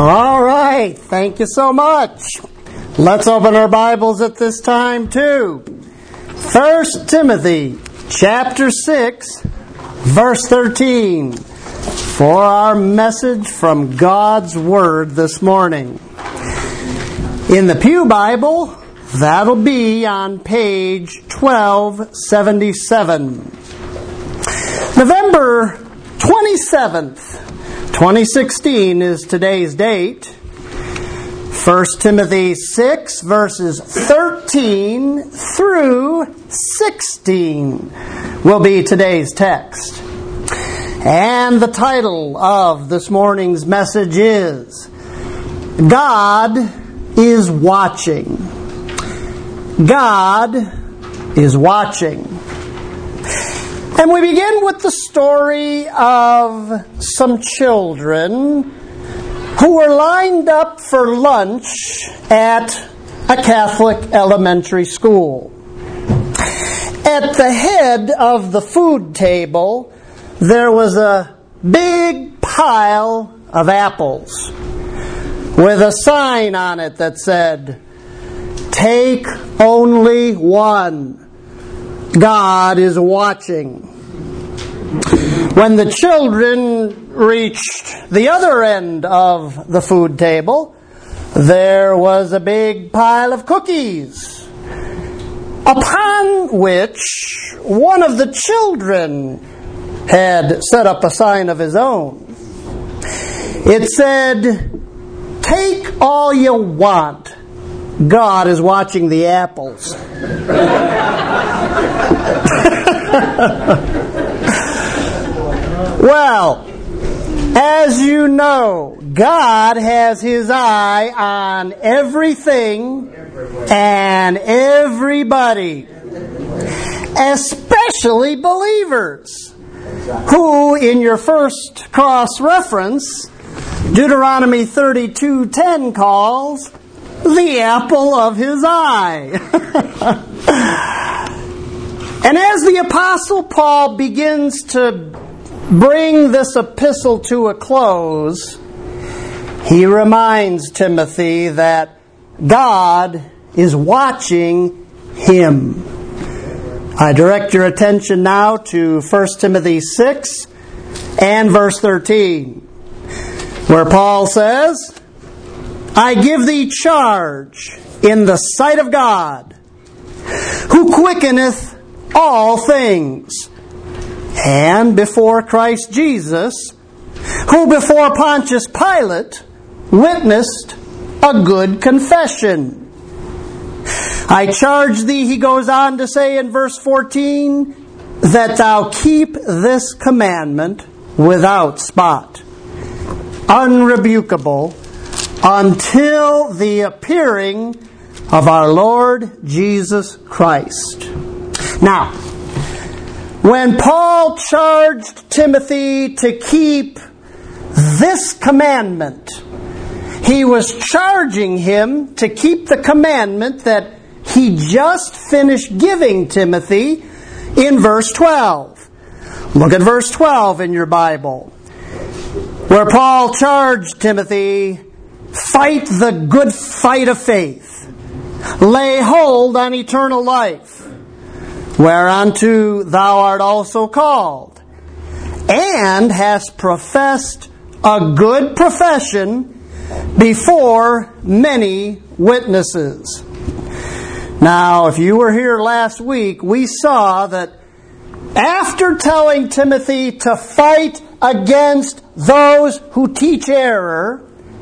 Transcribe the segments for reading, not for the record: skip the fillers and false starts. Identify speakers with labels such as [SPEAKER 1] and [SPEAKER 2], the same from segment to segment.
[SPEAKER 1] All right, thank you so much. Let's open our Bibles at this time to 1 Timothy chapter 6, verse 13, for our message from God's Word this morning. In the Pew Bible, that'll be on page 1277. November 27th, 2016 is today's date. 1 Timothy 6, verses 13 through 16 will be today's text. And the title of this morning's message is, God is Watching. God is watching. And we begin with the story of some children who were lined up for lunch at a Catholic elementary school. At the head of the food table, there was a big pile of apples with a sign on it that said, "Take only one. God is watching." When the children reached the other end of the food table, there was a big pile of cookies, upon which one of the children had set up a sign of his own. It said, "Take all you want. God is watching the apples." Well, as you know, God has His eye on everything and everybody, especially believers, who, in your first cross-reference, Deuteronomy 32:10 calls the apple of His eye. And as the Apostle Paul begins to bring this epistle to a close, he reminds Timothy that God is watching him. I direct your attention now to 1 Timothy 6 and verse 13, where Paul says, "I give thee charge in the sight of God, who quickeneth all things, and before Christ Jesus, who before Pontius Pilate witnessed a good confession. I charge thee," he goes on to say in verse 14, "that thou keep this commandment without spot, unrebukable, until the appearing of our Lord Jesus Christ." Now, when Paul charged Timothy to keep this commandment, he was charging him to keep the commandment that he just finished giving Timothy in verse 12. Look at verse 12 in your Bible, where Paul charged Timothy, "Fight the good fight of faith. Lay hold on eternal life, whereunto thou art also called, and hast professed a good profession before many witnesses." Now, if you were here last week, we saw that after telling Timothy to fight against those who teach error,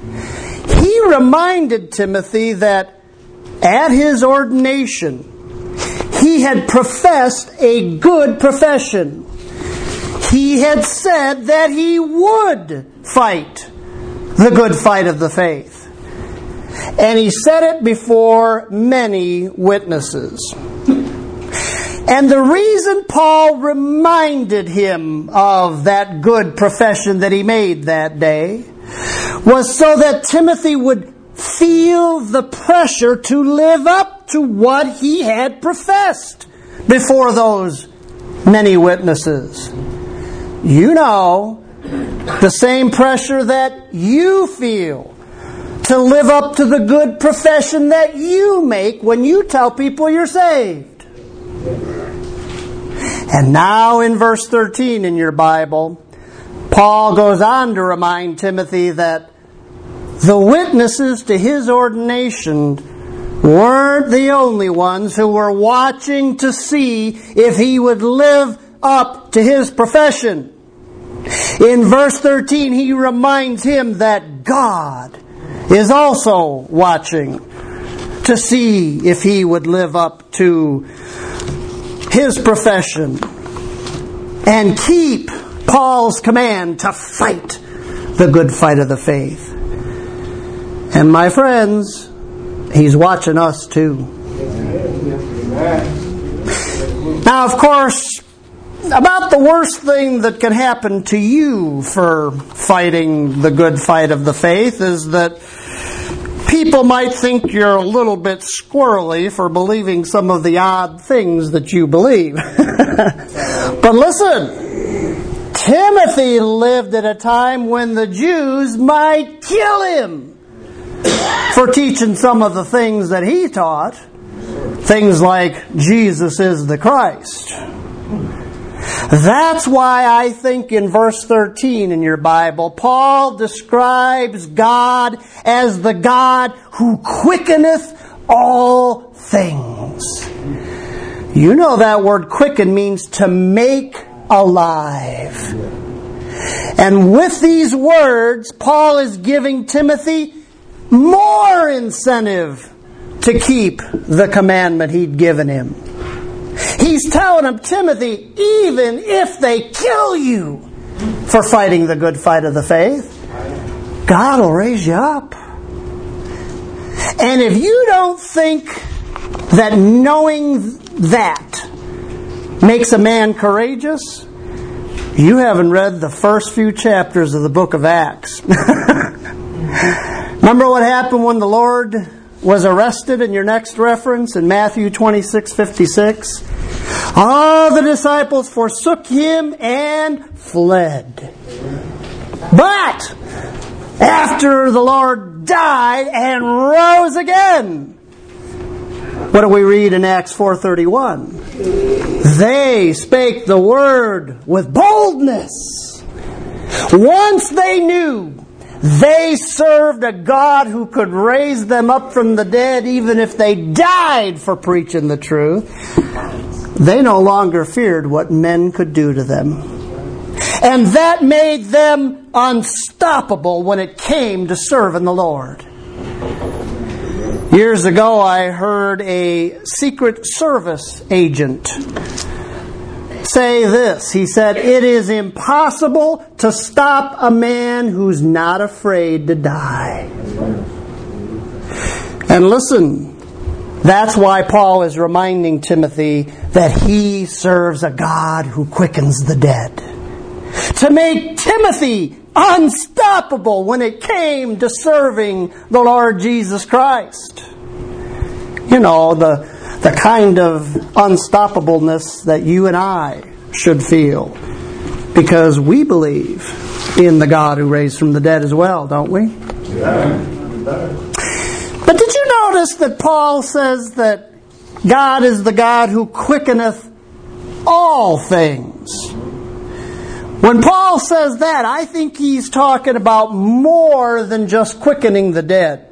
[SPEAKER 1] he reminded Timothy that at his ordination, he had professed a good profession. He had said that he would fight the good fight of the faith. And he said it before many witnesses. And the reason Paul reminded him of that good profession that he made that day was so that Timothy would feel the pressure to live up to what he had professed before those many witnesses. You know, the same pressure that you feel to live up to the good profession that you make when you tell people you're saved. And now in verse 13 in your Bible, Paul goes on to remind Timothy that the witnesses to his ordination weren't the only ones who were watching to see if he would live up to his profession. In verse 13, he reminds him that God is also watching to see if he would live up to his profession and keep Paul's command to fight the good fight of the faith. And my friends, he's watching us too. Now, of course, about the worst thing that can happen to you for fighting the good fight of the faith is that people might think you're a little bit squirrely for believing some of the odd things that you believe. But listen, Timothy lived at a time when the Jews might kill him for teaching some of the things that he taught. Things like Jesus is the Christ. That's why I think in verse 13 in your Bible, Paul describes God as the God who quickeneth all things. You know that word quicken means to make alive. And with these words, Paul is giving Timothy more incentive to keep the commandment he'd given him. He's telling him, Timothy, even if they kill you for fighting the good fight of the faith, God will raise you up. And if you don't think that knowing that makes a man courageous, you haven't read the first few chapters of the book of Acts. Remember what happened when the Lord was arrested in your next reference in Matthew 26:56? All the disciples forsook him and fled. But after the Lord died and rose again, what do we read in Acts 4:31? They spake the word with boldness. Once they knew they served a God who could raise them up from the dead even if they died for preaching the truth, they no longer feared what men could do to them. And that made them unstoppable when it came to serving the Lord. Years ago, I heard a Secret Service agent say this. He said, "It is impossible to stop a man who's not afraid to die." And listen, that's why Paul is reminding Timothy that he serves a God who quickens the dead. To make Timothy unstoppable when it came to serving the Lord Jesus Christ. You know, the kind of unstoppableness that you and I should feel. Because we believe in the God who raised from the dead as well, don't we? Yeah. But did you notice that Paul says that God is the God who quickeneth all things? When Paul says that, I think he's talking about more than just quickening the dead.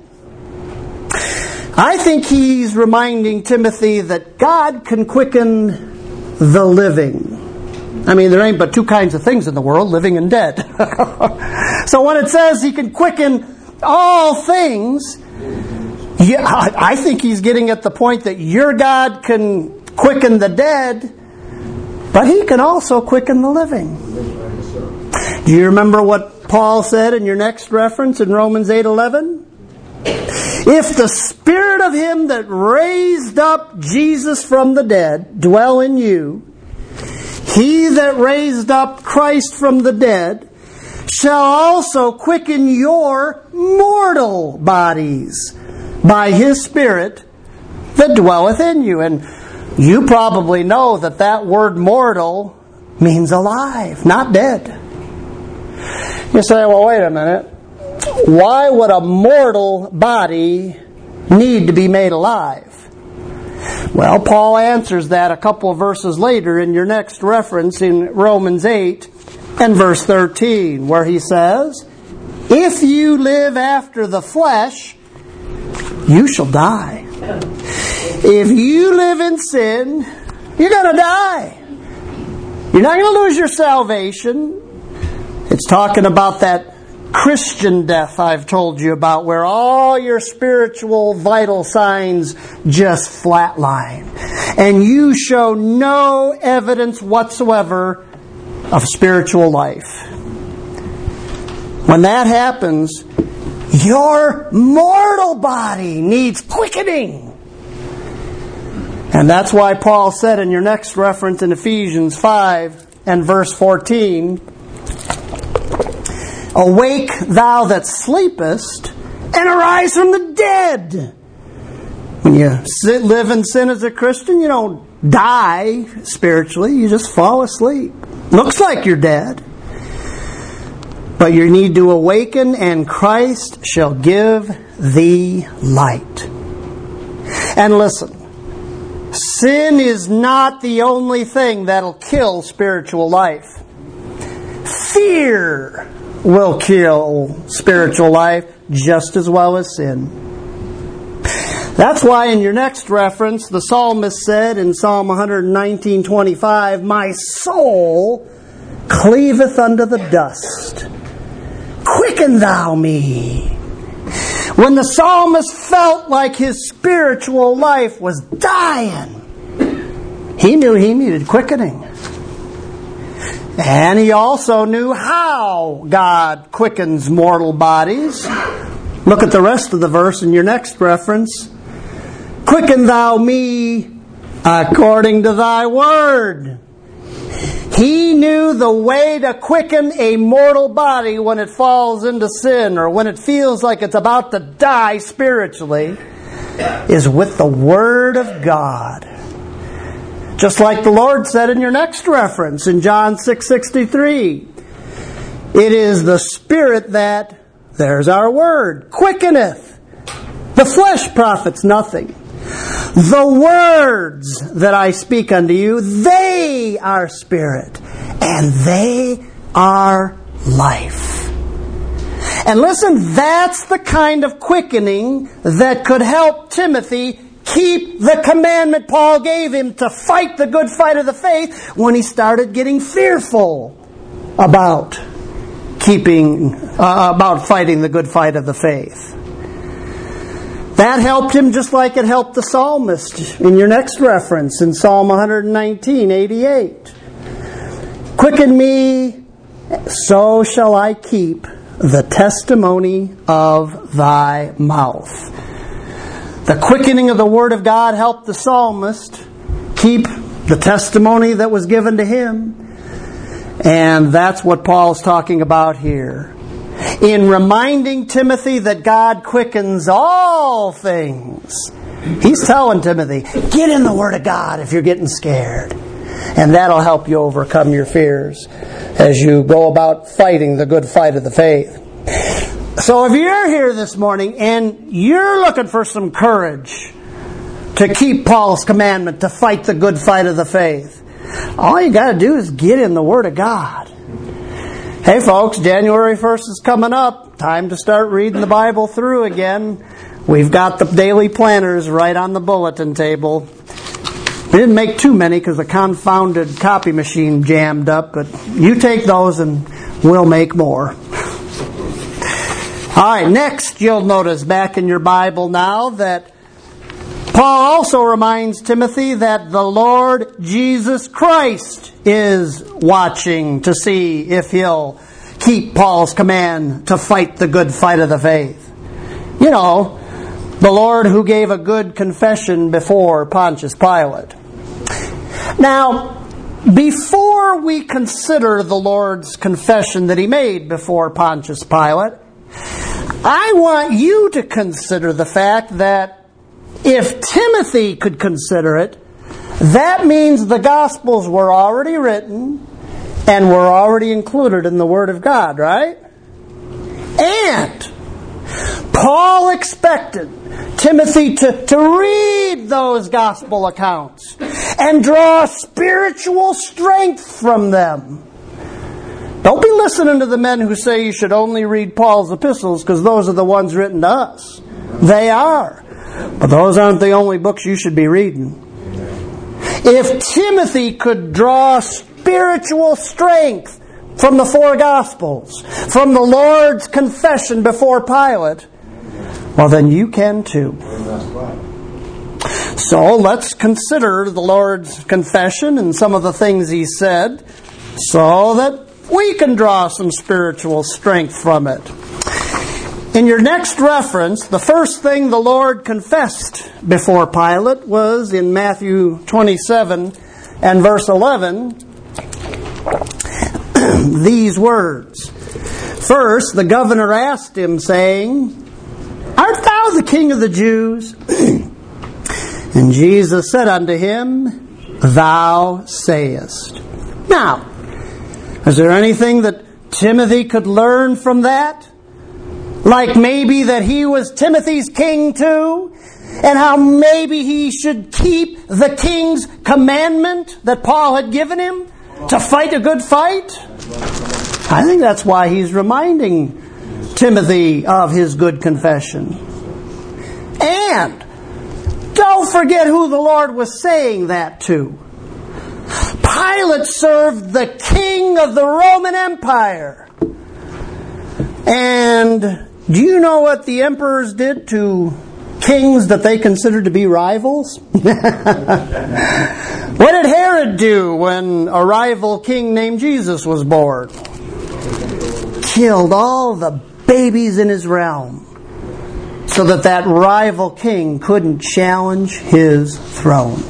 [SPEAKER 1] I think he's reminding Timothy that God can quicken the living. I mean, there ain't but two kinds of things in the world, living and dead. So when it says he can quicken all things, yeah, I think he's getting at the point that your God can quicken the dead, but he can also quicken the living. Do you remember what Paul said in your next reference in Romans 8:11? If the Spirit of him that raised up Jesus from the dead dwell in you, he that raised up Christ from the dead shall also quicken your mortal bodies by his Spirit that dwelleth in you. And you probably know that that word mortal means alive, not dead. You say, well, wait a minute. why would a mortal body need to be made alive? Well, Paul answers that a couple of verses later in your next reference in Romans 8 and verse 13, where he says, if you live after the flesh, you shall die. If you live in sin, you're going to die. You're not going to lose your salvation. It's talking about that Christian death I've told you about, where all your spiritual vital signs just flatline. And you show no evidence whatsoever of spiritual life. When that happens, your mortal body needs quickening. And that's why Paul said in your next reference in Ephesians 5 and verse 14, awake thou that sleepest, and arise from the dead. When you live in sin as a Christian, you don't die spiritually, you just fall asleep. Looks like you're dead. But you need to awaken, and Christ shall give thee light. And listen, sin is not the only thing that'll kill spiritual life. Fear will kill spiritual life just as well as sin. That's why in your next reference, the psalmist said in Psalm 119:25, my soul cleaveth unto the dust. Quicken thou me. When the psalmist felt like his spiritual life was dying, he knew he needed quickening. And he also knew how God quickens mortal bodies. Look at the rest of the verse in your next reference. Quicken thou me according to thy word. He knew the way to quicken a mortal body when it falls into sin or when it feels like it's about to die spiritually is with the Word of God. Just like the Lord said in your next reference in John 6:63. It is the Spirit that, there's our word, quickeneth. The flesh profits nothing. The words that I speak unto you, they are spirit, and they are life. And listen, that's the kind of quickening that could help Timothy keep the commandment Paul gave him to fight the good fight of the faith when he started getting fearful about fighting the good fight of the faith. That helped him just like it helped the psalmist in your next reference in Psalm 119:88. Quicken me, so shall I keep the testimony of thy mouth. The quickening of the Word of God helped the psalmist keep the testimony that was given to him. And that's what Paul's talking about here. In reminding Timothy that God quickens all things, he's telling Timothy, get in the Word of God if you're getting scared. And that'll help you overcome your fears as you go about fighting the good fight of the faith. So if you're here this morning and you're looking for some courage to keep Paul's commandment to fight the good fight of the faith, all you got to do is get in the Word of God. Hey folks, January 1st is coming up. Time to start reading the Bible through again. We've got the daily planners right on the bulletin table. We didn't make too many because the confounded copy machine jammed up, but you take those and we'll make more. Alright, next you'll notice back in your Bible now that Paul also reminds Timothy that the Lord Jesus Christ is watching to see if he'll keep Paul's command to fight the good fight of the faith. You know, the Lord who gave a good confession before Pontius Pilate. Now, before we consider the Lord's confession that he made before Pontius Pilate, I want you to consider the fact that if Timothy could consider it, that means the Gospels were already written and were already included in the Word of God, right? And Paul expected Timothy to read those gospel accounts and draw spiritual strength from them. Don't be listening to the men who say you should only read Paul's epistles because those are the ones written to us. They are. But those aren't the only books you should be reading. If Timothy could draw spiritual strength from the four Gospels, from the Lord's confession before Pilate, well, then you can too. So let's consider the Lord's confession and some of the things He said so that we can draw some spiritual strength from it. In your next reference, the first thing the Lord confessed before Pilate was in Matthew 27 and verse 11, these words. First, the governor asked him, saying, Art thou the King of the Jews? And Jesus said unto him, Thou sayest. Now, is there anything that Timothy could learn from that? Like maybe that he was Timothy's king too? And how maybe he should keep the king's commandment that Paul had given him to fight a good fight? I think that's why he's reminding Timothy of his good confession. And don't forget who the Lord was saying that to. Pilate served the king of the Roman Empire. And do you know what the emperors did to kings that they considered to be rivals? What did Herod do when a rival king named Jesus was born? Killed all the babies in his realm so that rival king couldn't challenge his throne.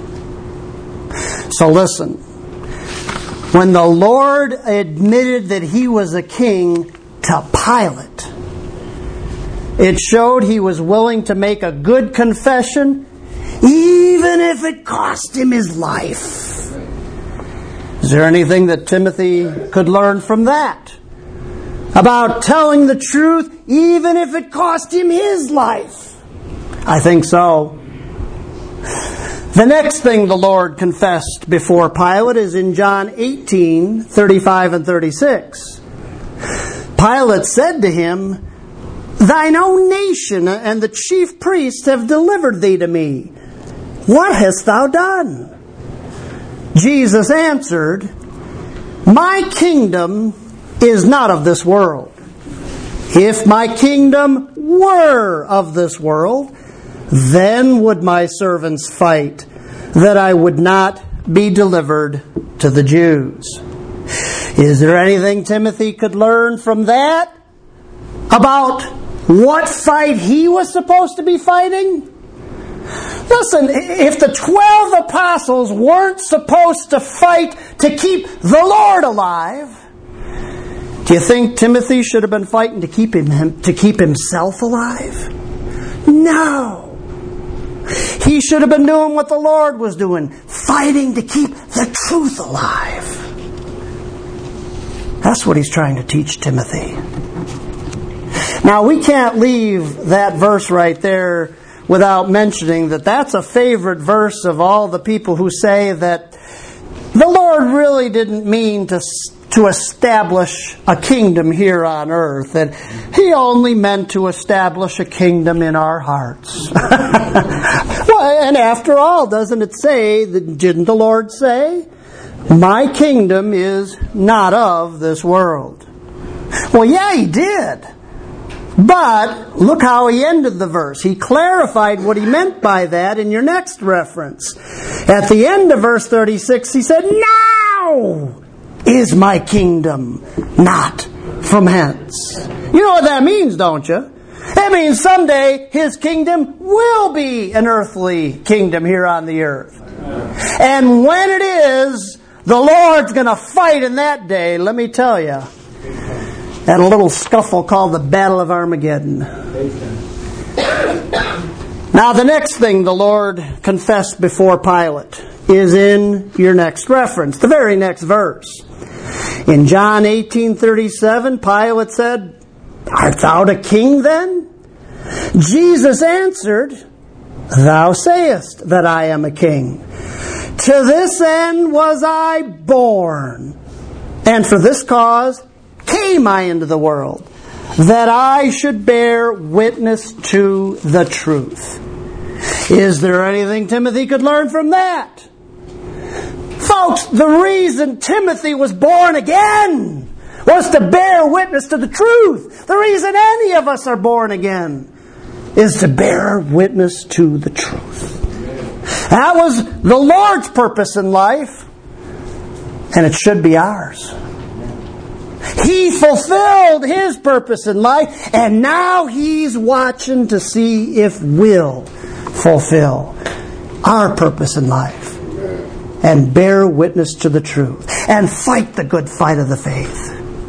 [SPEAKER 1] So listen, when the Lord admitted that He was a king to Pilate, it showed He was willing to make a good confession even if it cost him his life. Is there anything that Timothy could learn from that? About telling the truth even if it cost him his life? I think so. The next thing the Lord confessed before Pilate is in John 18:35 and 36. Pilate said to him, Thine own nation and the chief priests have delivered thee to me. What hast thou done? Jesus answered, My kingdom is not of this world. If my kingdom were of this world, then would my servants fight, that I would not be delivered to the Jews. Is there anything Timothy could learn from that? About what fight he was supposed to be fighting? Listen, if the 12 apostles weren't supposed to fight to keep the Lord alive, do you think Timothy should have been fighting to keep himself alive? No. He should have been doing what the Lord was doing, fighting to keep the truth alive. That's what he's trying to teach Timothy. Now, we can't leave that verse right there without mentioning that that's a favorite verse of all the people who say that the Lord really didn't mean to establish a kingdom here on earth, that He only meant to establish a kingdom in our hearts. Well, and after all, doesn't it say, didn't the Lord say, My kingdom is not of this world? Well, yeah, He did. But look how He ended the verse. He clarified what He meant by that in your next reference. At the end of verse 36, He said, Now is my kingdom not from hence. You know what that means, don't you? That means someday His kingdom will be an earthly kingdom here on the earth. And when it is, the Lord's going to fight in that day, let me tell you, at a little scuffle called the Battle of Armageddon. Now, the next thing the Lord confessed before Pilate is in your next reference, the very next verse. In John 18:37, Pilate said, Art thou the king then? Jesus answered, Thou sayest that I am a king. To this end was I born, and for this cause came I into the world, that I should bear witness to the truth. Is there anything Timothy could learn from that? Folks, the reason Timothy was born again was to bear witness to the truth. The reason any of us are born again is to bear witness to the truth. That was the Lord's purpose in life, and it should be ours. He fulfilled His purpose in life, and now He's watching to see if we'll fulfill our purpose in life and bear witness to the truth and fight the good fight of the faith.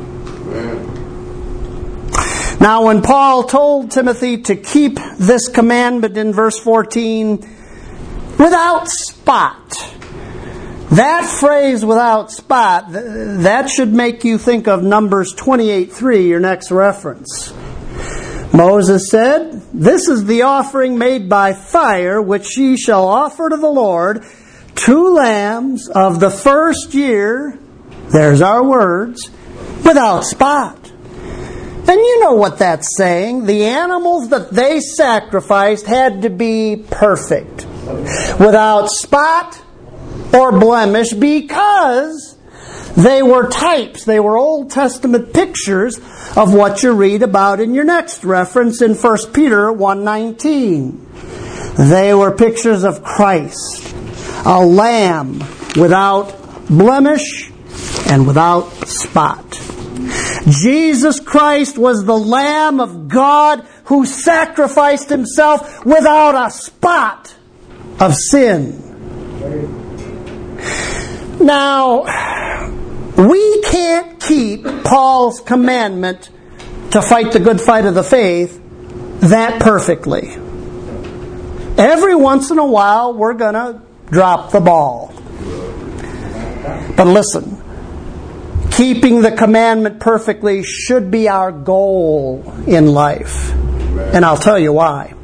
[SPEAKER 1] Now, when Paul told Timothy to keep this commandment in verse 14, without spot, that phrase, without spot, that should make you think of Numbers 28:3, your next reference. Moses said, This is the offering made by fire, which ye shall offer to the Lord, 2 lambs of the first year, there's our words, without spot. And you know what that's saying. The animals that they sacrificed had to be perfect, without spot or blemish, because they were types. They were Old Testament pictures of what you read about in your next reference in 1 Peter 1:19. They were pictures of Christ, a lamb without blemish and without spot. Jesus Christ was the Lamb of God who sacrificed Himself without a spot of sin. Now, we can't keep Paul's commandment to fight the good fight of the faith that perfectly. Every once in a while, we're going to drop the ball. But listen, keeping the commandment perfectly should be our goal in life. And I'll tell you why.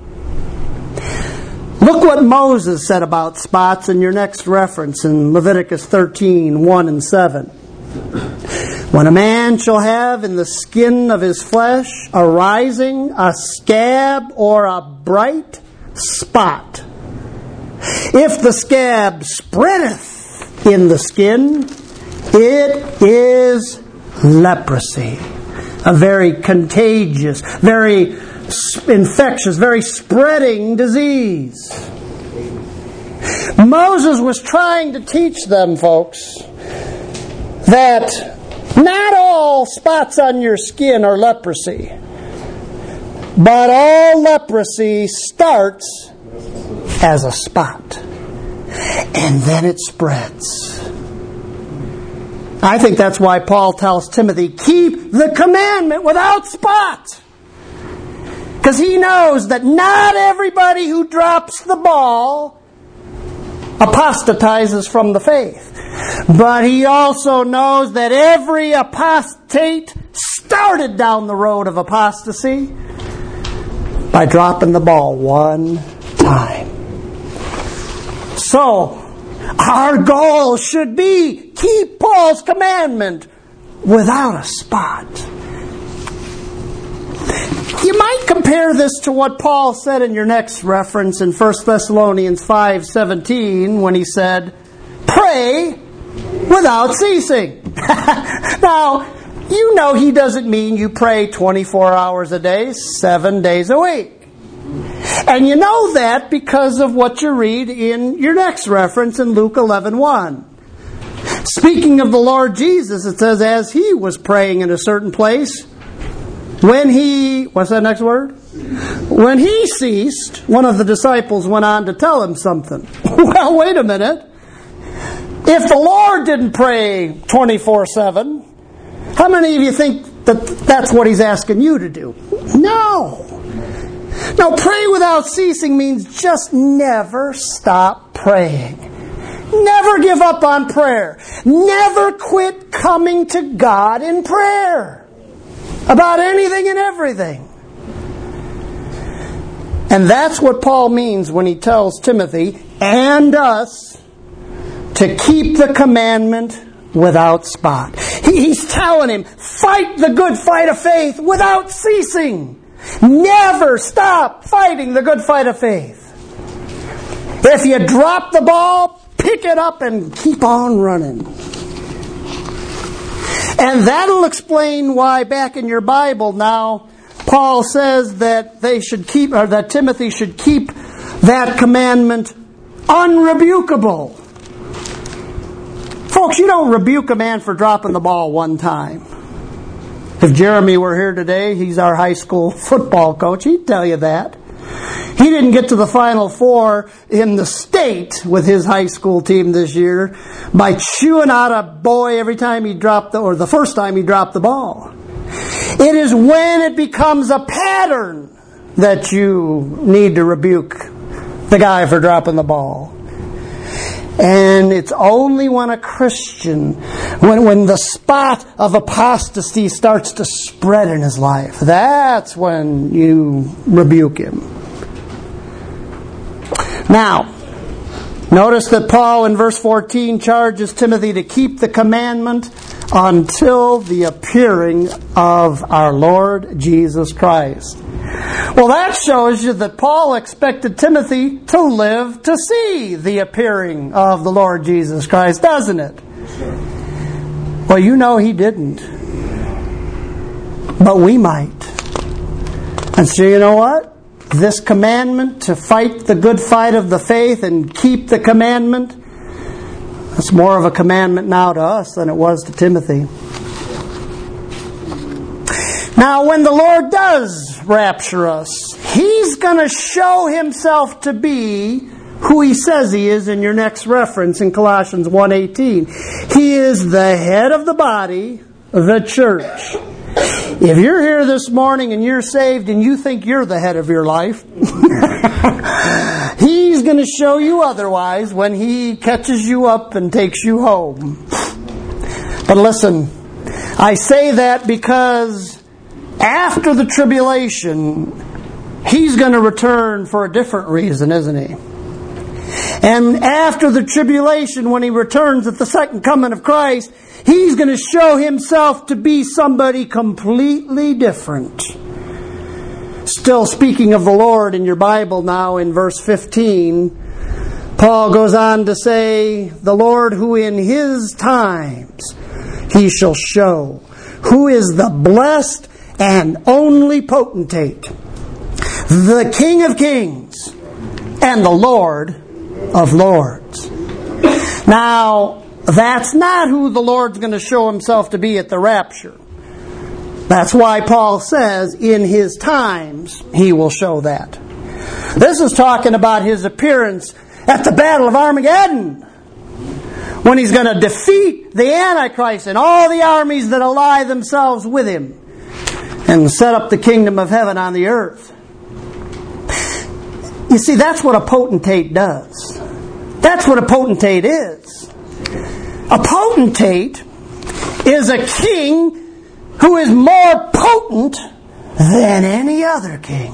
[SPEAKER 1] Look what Moses said about spots in your next reference in Leviticus 13:1-7. When a man shall have in the skin of his flesh arising a scab or a bright spot, if the scab spreadeth in the skin, it is leprosy. A very contagious, very infectious, very spreading disease. Moses was trying to teach them, folks, that not all spots on your skin are leprosy, but all leprosy starts as a spot, and then it spreads. I think that's why Paul tells Timothy, keep the commandment without spot. Because he knows that not everybody who drops the ball apostatizes from the faith. But he also knows that every apostate started down the road of apostasy by dropping the ball one time. So, our goal should be keep Paul's commandment without a spot. You might compare this to what Paul said in your next reference in 1 Thessalonians 5:17 when he said, pray without ceasing. Now, you know he doesn't mean you pray 24 hours a day, 7 days a week. And you know that because of what you read in your next reference in Luke 11:1. Speaking of the Lord Jesus, it says, as he was praying in a certain place, when he, what's that next word? When he ceased, one of the disciples went on to tell him something. Well, wait a minute. If the Lord didn't pray 24/7, how many of you think that that's what he's asking you to do? No. Now, pray without ceasing means just never stop praying. Never give up on prayer. Never quit coming to God in prayer about anything and everything. And that's what Paul means when he tells Timothy and us to keep the commandment without spot. He's telling him, fight the good fight of faith without ceasing. Never stop fighting the good fight of faith. If you drop the ball, pick it up and keep on running. And that'll explain why back in your Bible now, Paul says that they should keep, or that Timothy should keep that commandment unrebukable. Folks, you don't rebuke a man for dropping the ball one time. If Jeremy were here today, he's our high school football coach, he'd tell you that. He didn't get to the Final Four in the state with his high school team this year by chewing out a boy every time he dropped or the first time he dropped the ball. It is when it becomes a pattern that you need to rebuke the guy for dropping the ball. And it's only when a Christian, when the spot of apostasy starts to spread in his life, that's when you rebuke him. Now, notice that Paul in verse 14 charges Timothy to keep the commandment until the appearing of our Lord Jesus Christ. Well, that shows you that Paul expected Timothy to live to see the appearing of the Lord Jesus Christ, doesn't it? Well, you know he didn't. But we might. And so you know what? This commandment to fight the good fight of the faith and keep the commandment, it's more of a commandment now to us than it was to Timothy. Now, when the Lord does rapture us, He's going to show Himself to be who He says He is in your next reference in Colossians 1:18. He is the head of the body, the church. If you're here this morning and you're saved and you think you're the head of your life, He's going to show you otherwise when He catches you up and takes you home. But listen, I say that because after the tribulation, He's going to return for a different reason, isn't He? And after the tribulation, when He returns at the second coming of Christ, He's going to show Himself to be somebody completely different. Still speaking of the Lord in your Bible now in verse 15, Paul goes on to say, the Lord who in His times He shall show, who is the blessed and only potentate, the King of kings and the Lord of lords. Now, that's not who the Lord's going to show Himself to be at the rapture. That's why Paul says, in His times, He will show that. This is talking about His appearance at the Battle of Armageddon, when He's going to defeat the Antichrist and all the armies that ally themselves with him and set up the kingdom of heaven on the earth. You see, that's what a potentate does. That's what a potentate is. A potentate is a king who is more potent than any other king.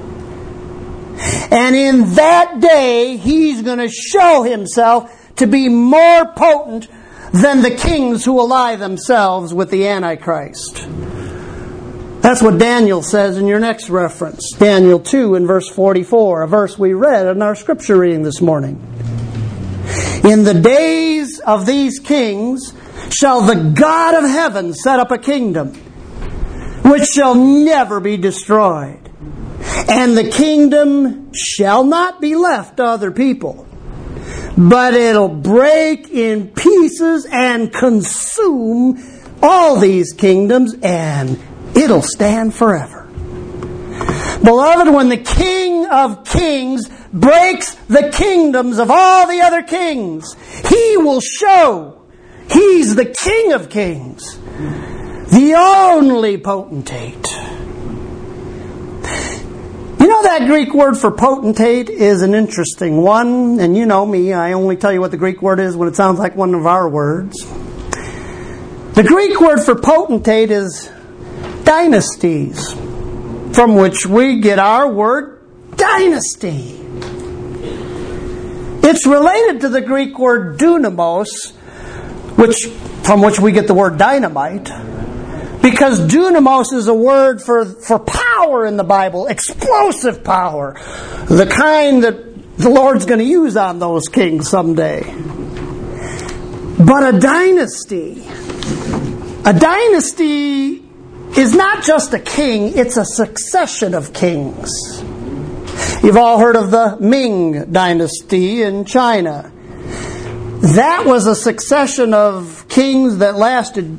[SPEAKER 1] And in that day, he's going to show himself to be more potent than the kings who ally themselves with the Antichrist. That's what Daniel says in your next reference. Daniel 2 in verse 44, a verse we read in our scripture reading this morning. In the days of these kings shall the God of heaven set up a kingdom which shall never be destroyed. And the kingdom shall not be left to other people, but it'll break in pieces and consume all these kingdoms, and it'll stand forever. Beloved, when the King of Kings breaks the kingdoms of all the other kings, He will show He's the King of Kings, the only potentate. You know, that Greek word for potentate is an interesting one, and you know me, I only tell you what the Greek word is when it sounds like one of our words. The Greek word for potentate is dynasties, from which we get our word dynasty. It's related to the Greek word dunamos, from which we get the word dynamite, because dunamos is a word for power in the Bible, explosive power, the kind that the Lord's going to use on those kings someday. But a dynasty is not just a king, it's a succession of kings. You've all heard of the Ming dynasty in China. That was a succession of kings that lasted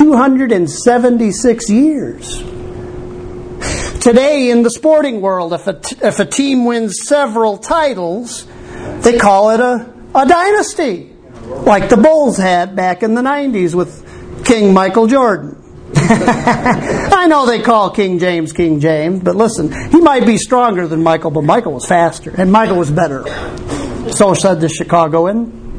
[SPEAKER 1] 276 years. Today in the sporting world, if a team wins several titles, they call it a dynasty. Like the Bulls had back in the 90s with King Michael Jordan. I know they call King James, but listen, he might be stronger than Michael, but Michael was faster, and Michael was better. So said the Chicagoan.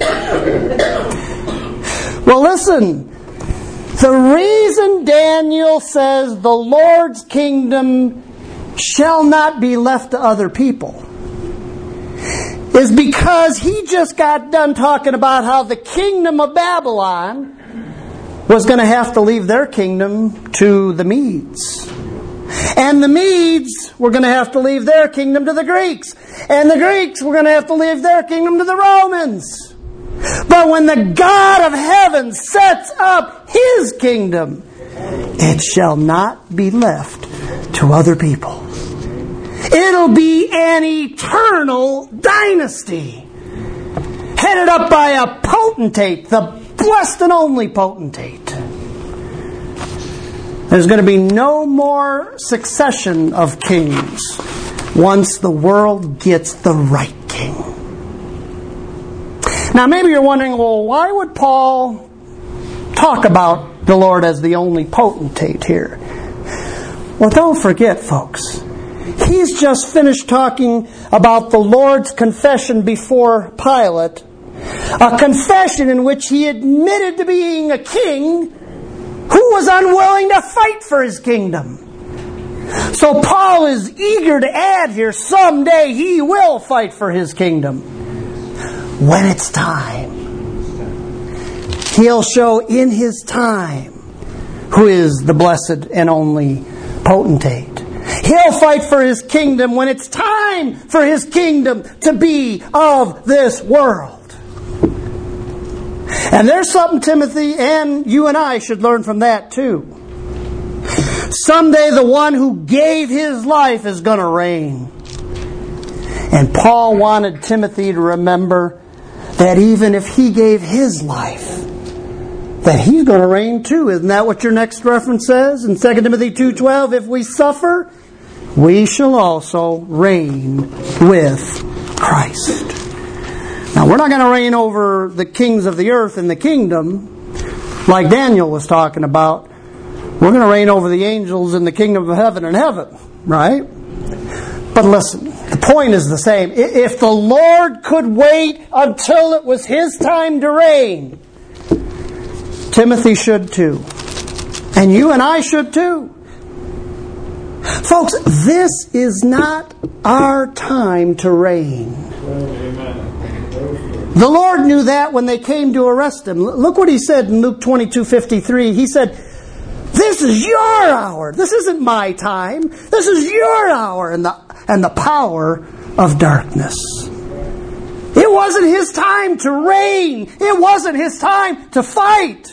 [SPEAKER 1] Well, listen, the reason Daniel says the Lord's kingdom shall not be left to other people is because he just got done talking about how the kingdom of Babylon was going to have to leave their kingdom to the Medes. And the Medes were going to have to leave their kingdom to the Greeks. And the Greeks were going to have to leave their kingdom to the Romans. But when the God of heaven sets up His kingdom, it shall not be left to other people. It'll be an eternal dynasty, headed up by a potentate, the blessed and only potentate. There's going to be no more succession of kings once the world gets the right king. Now maybe you're wondering, well, why would Paul talk about the Lord as the only potentate here? Well, don't forget, folks, he's just finished talking about the Lord's confession before Pilate, a confession in which he admitted to being a king who was unwilling to fight for his kingdom. So Paul is eager to add here, someday he will fight for his kingdom. When it's time. He'll show in his time who is the blessed and only potentate. He'll fight for his kingdom when it's time for his kingdom to be of this world. And there's something Timothy and you and I should learn from that too. Someday the one who gave his life is going to reign. And Paul wanted Timothy to remember that even if he gave his life, that he's going to reign too. Isn't that what your next reference says? In 2 Timothy 2:12, if we suffer, we shall also reign with Christ. Now, we're not going to reign over the kings of the earth in the kingdom, like Daniel was talking about. We're going to reign over the angels in the kingdom of heaven and heaven, right? But listen, the point is the same. If the Lord could wait until it was His time to reign, Timothy should too. And you and I should too. Folks, this is not our time to reign. The Lord knew that when they came to arrest Him. Look what He said in Luke 22:53. He said, "This is your hour. This isn't my time. This is your hour and the power of darkness." It wasn't His time to reign. It wasn't His time to fight.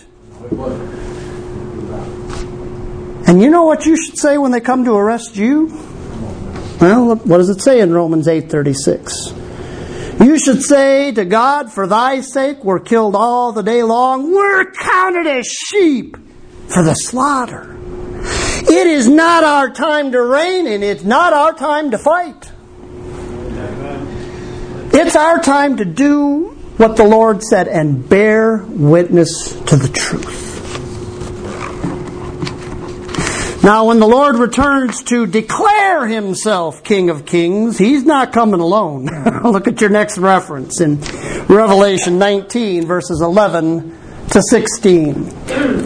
[SPEAKER 1] And you know what you should say when they come to arrest you? Well, what does it say in Romans 8:36? You should say to God, "For thy sake we're killed all the day long. We're counted as sheep for the slaughter." It is not our time to reign, and it's not our time to fight. It's our time to do what the Lord said and bear witness to the truth. Now, when the Lord returns to declare Himself King of Kings, He's not coming alone. Look at your next reference in Revelation 19, verses 11 to 16.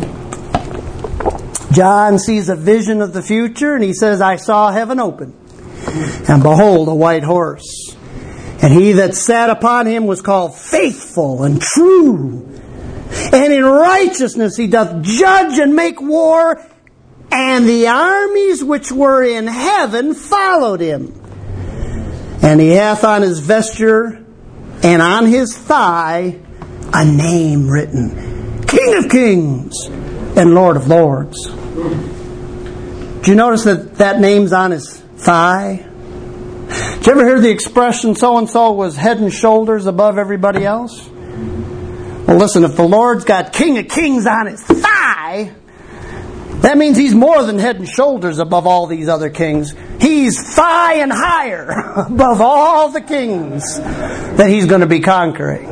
[SPEAKER 1] John sees a vision of the future, and he says, "I saw heaven open, And behold, a white horse. And he that sat upon him was called Faithful and True. And in righteousness he doth judge and make war. And the armies which were in heaven followed him. And he hath on his vesture and on his thigh a name written, King of Kings and Lord of Lords. Do you notice that name's on his thigh? Did you ever hear the expression, so-and-so was head and shoulders above everybody else? Well, listen, if the Lord's got King of Kings on his thigh, that means he's more than head and shoulders above all these other kings. He's thigh and higher above all the kings that he's going to be conquering.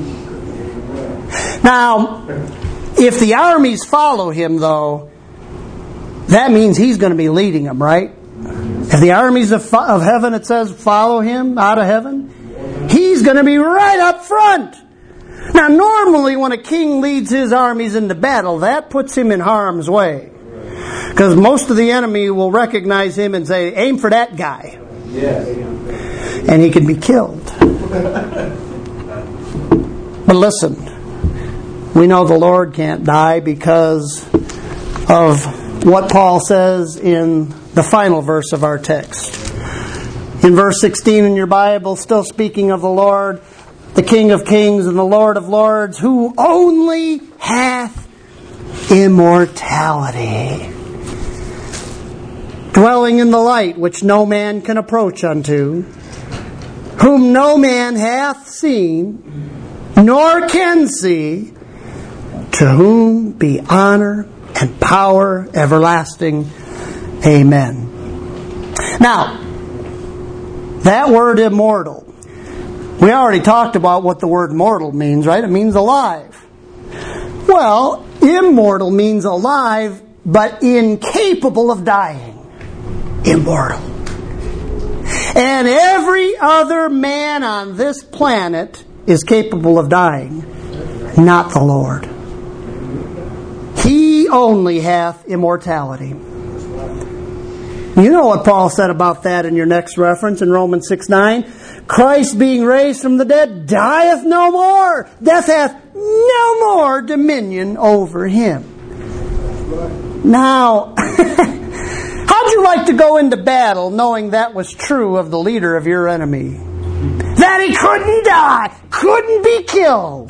[SPEAKER 1] Now, if the armies follow him, though, that means he's going to be leading them, right? If the armies of heaven, it says, follow him out of heaven, he's going to be right up front. Now, normally when a king leads his armies into battle, that puts him in harm's way. Because most of the enemy will recognize him and say, aim for that guy. Yes. And he can be killed. But listen, we know the Lord can't die because of what Paul says in the final verse of our text. In verse 16 in your Bible, still speaking of the Lord, the King of Kings and the Lord of Lords, who only hath immortality, dwelling in the light which no man can approach unto, whom no man hath seen, nor can see, to whom be honor and power everlasting. Amen. Now, that word immortal, we already talked about what the word mortal means, right? It means alive. Well, immortal means alive, but incapable of dying. Immortal. And every other man on this planet is capable of dying, not the Lord. He only hath immortality. You know what Paul said about that in your next reference in Romans 6:9. Christ being raised from the dead dieth no more. Death hath no more dominion over him. Now, how'd you like to go into battle knowing that was true of the leader of your enemy? That he couldn't die, couldn't be killed.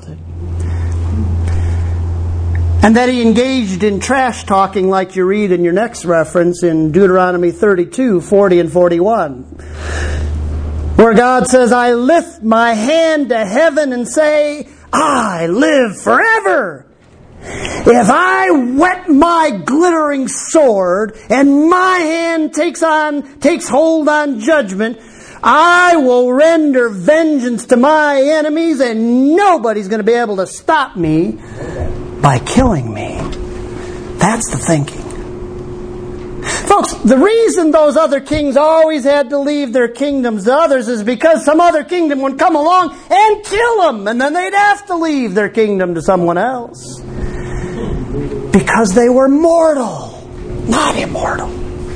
[SPEAKER 1] And that he engaged in trash talking like you read in your next reference in Deuteronomy 32, 40 and 41. Where God says, I lift my hand to heaven and say, I live forever. If I whet my glittering sword and my hand takes hold on judgment, I will render vengeance to my enemies and nobody's going to be able to stop me by killing me. That's the thinking. Folks, the reason those other kings always had to leave their kingdoms to others is because some other kingdom would come along and kill them, and then they'd have to leave their kingdom to someone else. Because they were mortal, not immortal.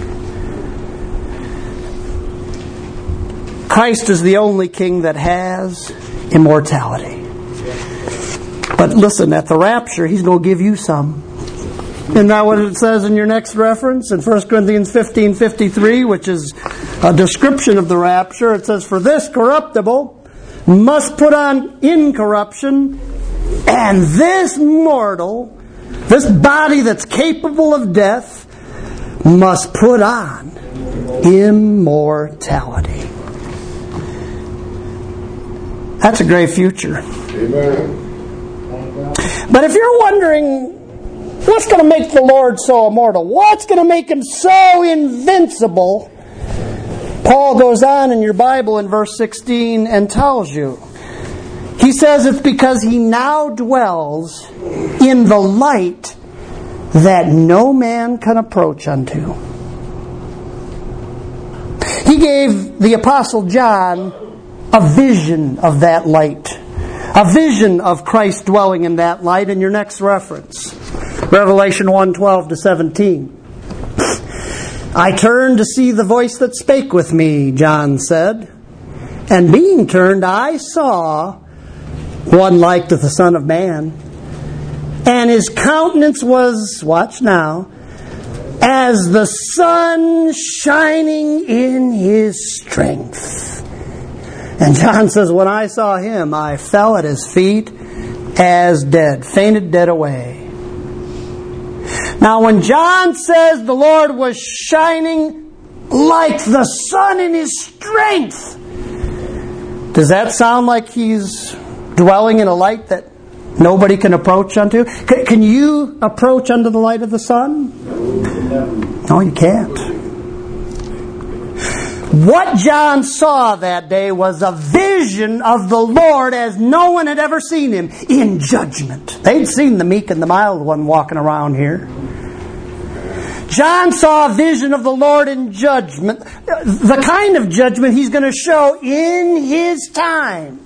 [SPEAKER 1] Christ is the only king that has immortality. But listen, at the rapture, he's going to give you some. Isn't that what it says in your next reference? In 1 Corinthians 15:53, which is a description of the rapture. It says, for this corruptible must put on incorruption, and this mortal, this body that's capable of death, must put on immortality. That's a great future.
[SPEAKER 2] Amen.
[SPEAKER 1] But if you're wondering, what's going to make the Lord so immortal? What's going to make him so invincible? Paul goes on in your Bible in verse 16 and tells you. He says it's because he now dwells in the light that no man can approach unto. He gave the Apostle John a vision of that light. A vision of Christ dwelling in that light in your next reference. Revelation 1:12-17. I turned to see the voice that spake with me, John said. And being turned, I saw one like to the Son of Man. And his countenance was, watch now, as the sun shining in his strength. And John says, when I saw him, I fell at his feet as dead, fainted dead away. Now when John says the Lord was shining like the sun in his strength, does that sound like he's dwelling in a light that nobody can approach unto? Can you approach unto the light of the sun? No, you can't. What John saw that day was a vision of the Lord as no one had ever seen him in judgment. They'd seen the meek and the mild one walking around here. John saw a vision of the Lord in judgment, the kind of judgment he's going to show in his time.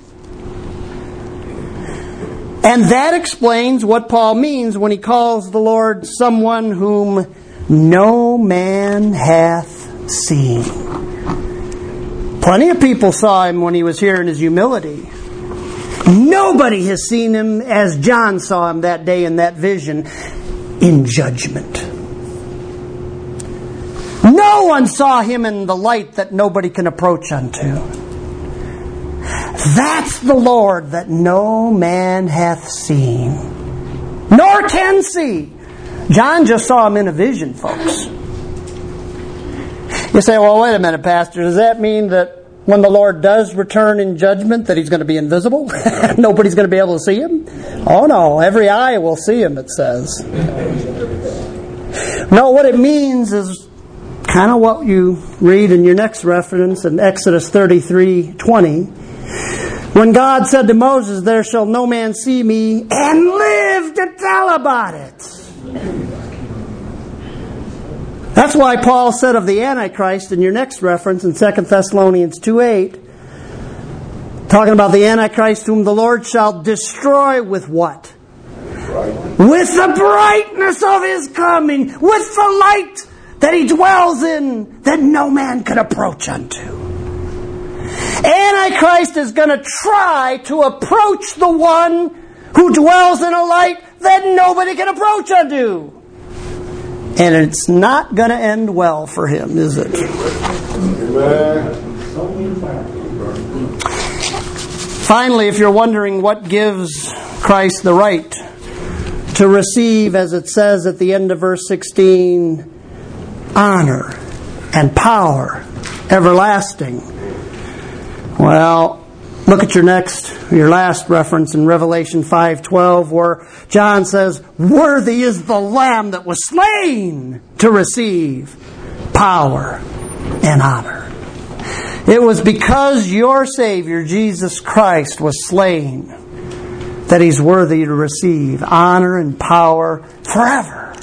[SPEAKER 1] And that explains what Paul means when he calls the Lord someone whom no man hath seen. Plenty of people saw him when he was here in his humility. Nobody has seen him as John saw him that day in that vision, in judgment. No one saw him in the light that nobody can approach unto. That's the Lord that no man hath seen, nor can see. John just saw him in a vision, folks. You say, well, wait a minute, Pastor. Does that mean that when the Lord does return in judgment that He's going to be invisible? Nobody's going to be able to see Him? Oh no, every eye will see Him, it says. No, what it means is kind of what you read in your next reference in Exodus 33:20. When God said to Moses, there shall no man see me and live to tell about it. That's why Paul said of the Antichrist in your next reference in 2 Thessalonians 2:8, talking about the Antichrist whom the Lord shall destroy with what? With the brightness of His coming, with the light that He dwells in, that no man can approach unto. Antichrist is going to try to approach the one who dwells in a light that nobody can approach unto. And it's not going to end well for him, is it? Finally, if you're wondering what gives Christ the right to receive, as it says at the end of verse 16, honor and power everlasting. Well, look at your last reference in Revelation 5:12, where John says, worthy is the Lamb that was slain to receive power and honor. It was because your Savior, Jesus Christ, was slain that He's worthy to receive honor and power forever.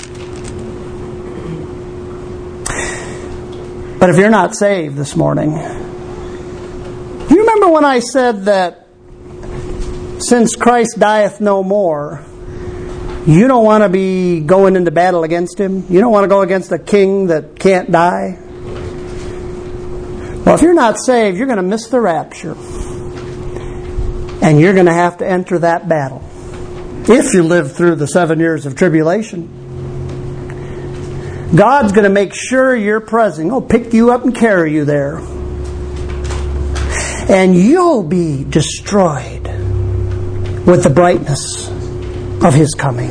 [SPEAKER 1] But if you're not saved this morning, you remember when I said that since Christ dieth no more, you don't want to be going into battle against Him? You don't want to go against a king that can't die? Well, if you're not saved, you're going to miss the rapture. And you're going to have to enter that battle. If you live through the 7 years of tribulation. God's going to make sure you're present. He'll pick you up and carry you there. And you'll be destroyed with the brightness of His coming.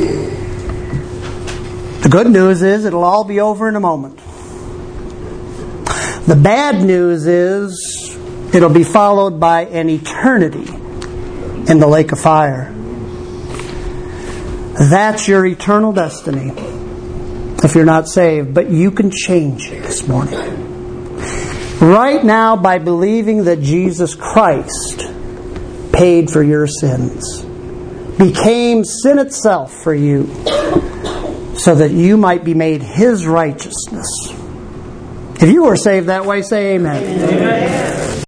[SPEAKER 1] The good news is it'll all be over in a moment. The bad news is it'll be followed by an eternity in the lake of fire. That's your eternal destiny if you're not saved. But you can change it this morning. Right now, by believing that Jesus Christ paid for your sins, became sin itself for you, so that you might be made His righteousness. If you were saved that way, say amen. Amen.